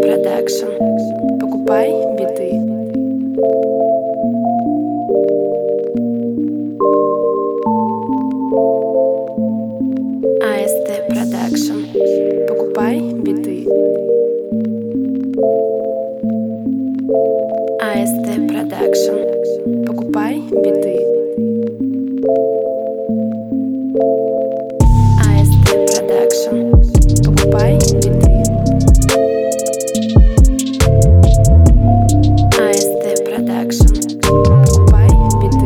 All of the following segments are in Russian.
Production. Покупай биты. АСТ Production. Покупай биты. АСТ Production. Покупай биты. АСТ Production. Покупай биты. АСТ Production. Покупай биты.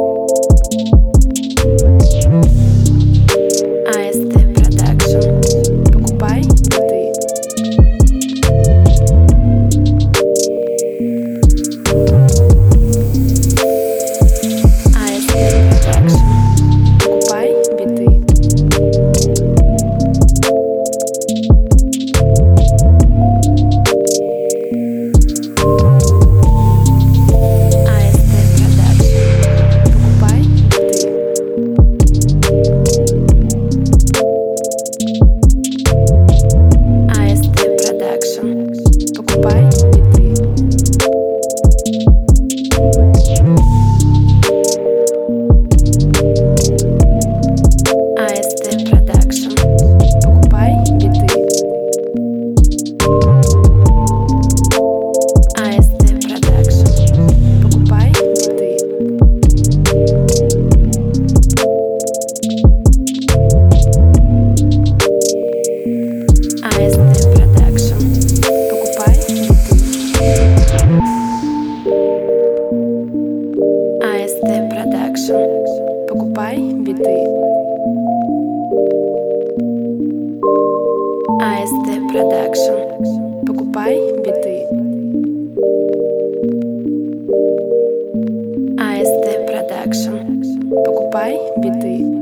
АСТ Production. Покупай биты. АСТ Production. Покупай биты. АСТ Production. Покупай биты. АСТ Production. Покупай биты. АСТ Production. Покупай биты. АСТ Production. Покупай биты. АСТ Production. Покупай биты. АСТ Production. Покупай биты. АСТ Production. Покупай биты.